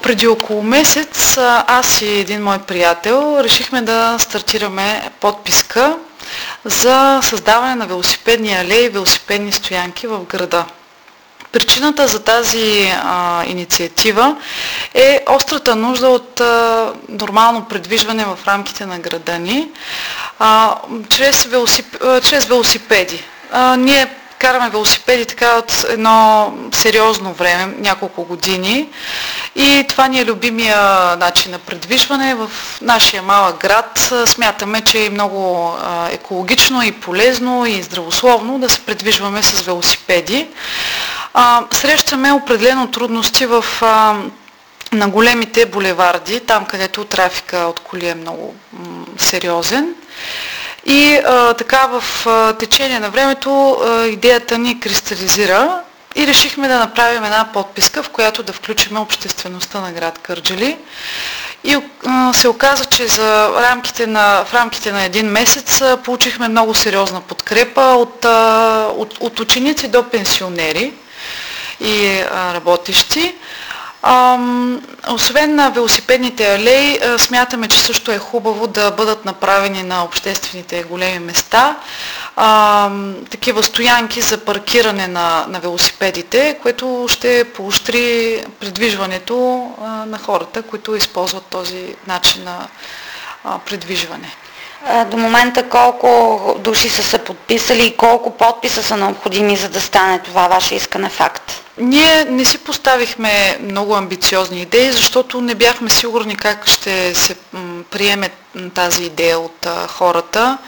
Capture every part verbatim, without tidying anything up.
преди около месец аз и един мой приятел решихме да стартираме подписка за създаване на велосипедни алеи и велосипедни стоянки в града. Причината за тази а, инициатива е острата нужда от а, нормално придвижване в рамките на града ни а, чрез, велосип... а, чрез велосипеди. А, ние караме велосипеди така от едно сериозно време, няколко години, и това ни е любимия начин на придвижване. В нашия малък град смятаме, че е много а, екологично и полезно и здравословно да се придвижваме с велосипеди. А, срещаме определено трудности в, а, на големите булеварди, там където трафика от коли е много м, сериозен. И а, така в а, течение на времето а, идеята ни кристализира и решихме да направим една подписка, в която да включим обществеността на град Кърджали. И а, се оказа, че за рамките на, в рамките на един месец а, получихме много сериозна подкрепа от, а, от, от ученици до пенсионери и а, работещи. А, освен на велосипедните алеи, а, смятаме, че също е хубаво да бъдат направени на обществените големи места а, такива стоянки за паркиране на, на велосипедите, което ще поощри придвижването а, на хората, които използват този начин на а, придвижване. До момента колко души са се подписали и колко подписа са необходими, за да стане това ваше искане факт? Ние не си поставихме много амбициозни идеи, защото не бяхме сигурни как ще се приеме тази идея от а, хората,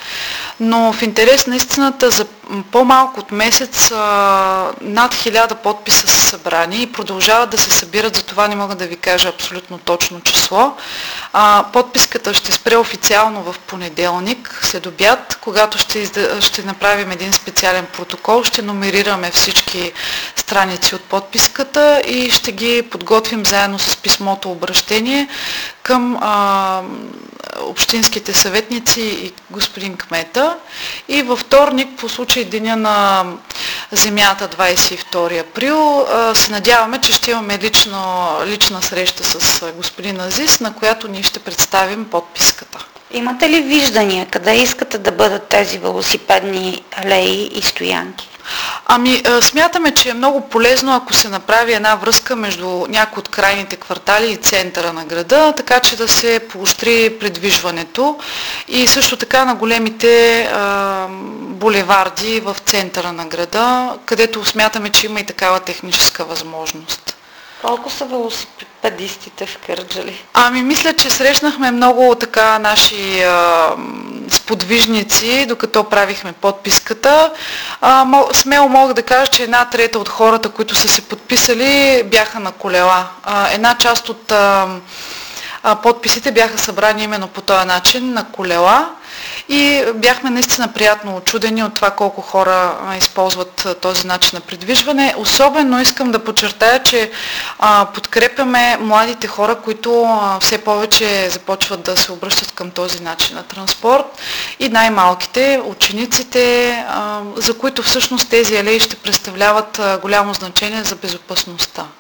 но в интерес на истината за по-малко от месец а, над хиляда подписа са събрани и продължават да се събират, за това не мога да ви кажа абсолютно точно число. А, подписката ще спре официално в понеделник, след обяд, когато ще, изда... ще направим един специален протокол, ще номерираме всички страници от подписката и ще ги подготвим заедно с писмото обращение към а, общинските съветници и господин кмета. И във вторник, по случай деня на земята, двадесет и втори април, се надяваме, че ще имаме лично, лична среща с господин Азис, на която ние ще представим подписката. Имате ли виждания къде искате да бъдат тези велосипедни алеи и стоянки? Ами, смятаме, че е много полезно, ако се направи една връзка между някои от крайните квартали и центъра на града, така че да се поощри придвижването и също така на големите а, булеварди в центъра на града, където смятаме, че има и такава техническа възможност. Колко са велосипедистите в Кърджали? Ами, мисля, че срещнахме много така наши а, сподвижници, докато правихме подписката. А, смело мога да кажа, че една трета от хората, които са се подписали, бяха на колела. А, една част от а, а, подписите бяха събрани именно по този начин, на колела. И бяхме наистина приятно очудени от това колко хора а, използват а, този начин на придвижване. Особено искам да подчертая, че а, подкрепяме младите хора, които а, все повече започват да се обръщат към този начин на транспорт, и най-малките, учениците, а, за които всъщност тези алеи ще представляват а, голямо значение за безопасността.